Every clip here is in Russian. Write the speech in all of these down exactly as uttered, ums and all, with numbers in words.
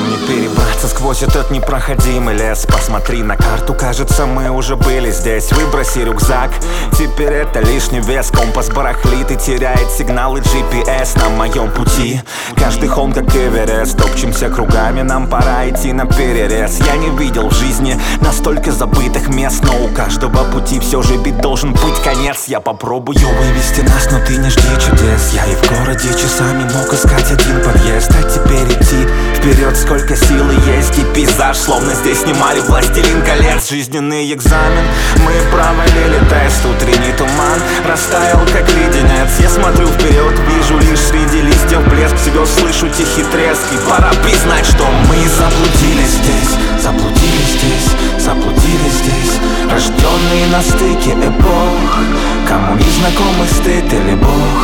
нам не перебраться сквозь этот непроходимый лес. Посмотри на карту, кажется, мы уже были здесь. Выброси рюкзак, теперь это лишний вес. Компас барахлит и теряет сигналы джи пи эс на моем пути. Каждый холм как Эверест, топчемся кругами, нам пора идти на перерез. Я не видел в жизни настолько забытых мест, но у каждого пути все же ведь должен быть конец. Я попробую вывести нас, но ты не жди чудес. Я и в городе часами мог искать один подъезд, а теперь идти вперед, сколько силы есть. И пейзаж, словно здесь снимали «Властелин колец». Жизненный экзамен, мы провалили тест. Утренний туман растаял как леденец. Я смотрю вперед, вижу лишь среди листьев блеск звезд, слышу тихий треск. И пора признать, что мы заблудились здесь, заблудились здесь, заблудились здесь. Рожденные на стыке эпох, кому не знакомы стыд или Бог.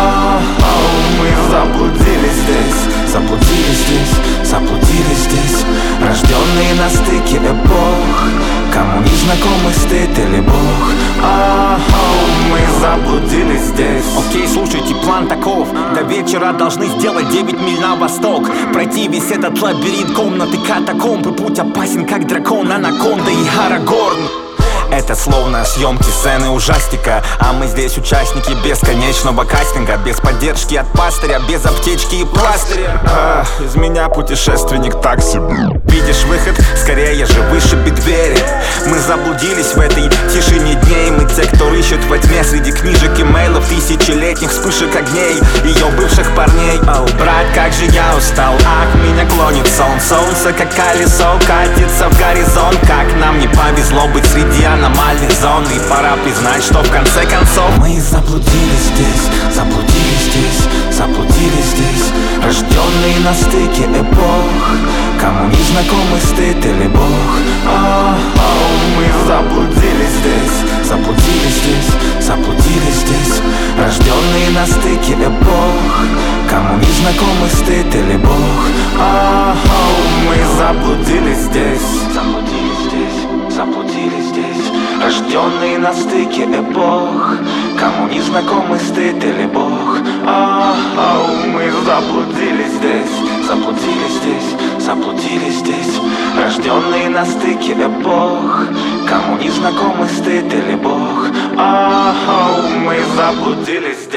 О-о-о, мы заблудились здесь, заблудились здесь, заблудились здесь. Рожденные на стыке эпох, кому не знакомы стыд или Бог. О-о-о, мы заблудились здесь. Окей, слушайте, план таков: до вечера должны сделать девять миль на восток, пройти весь этот лабиринт комнаты катакомб. И путь опасен, как дракон, анаконда и Арагорн. Это словно съемки сцены ужастика, а мы здесь участники бесконечного кастинга. Без поддержки от пастыря, без аптечки и пластыря. а, Из меня путешественник так себе. Видишь выход? Скорее же вышиби двери. Мы заблудились в этой тишине дней. Мы те, кто рыщет во тьме среди книжек и мейлов, тысячелетних вспышек огней ее бывших парней. О, брат, как же я устал, ах, меня клонит сон. Солнце как колесо катится в горизонт. Как нам не повезло быть среди аномальных зон. И пора признать, что в конце концов мы заблудились здесь, заблудились здесь, заблудились здесь. Рожденные на стыке эпох, кому не знакомы стыд или Бог. О-о-о, мы заблудились здесь, заблудились здесь, заблудились здесь. Рожденные на стыке эпох, кому не знакомы стыд или Бог. О-о-о, мы заблудились здесь, заблудились здесь, заблудились здесь. Рожденные на стыке эпох, кому не знакомы стыд или Бог. О-о-о, мы заблудились здесь, заблудились здесь, заблудились здесь. Рожденные на стыке эпох, кому не знакомы стыд или Бог. О-о-о, мы заблудились здесь.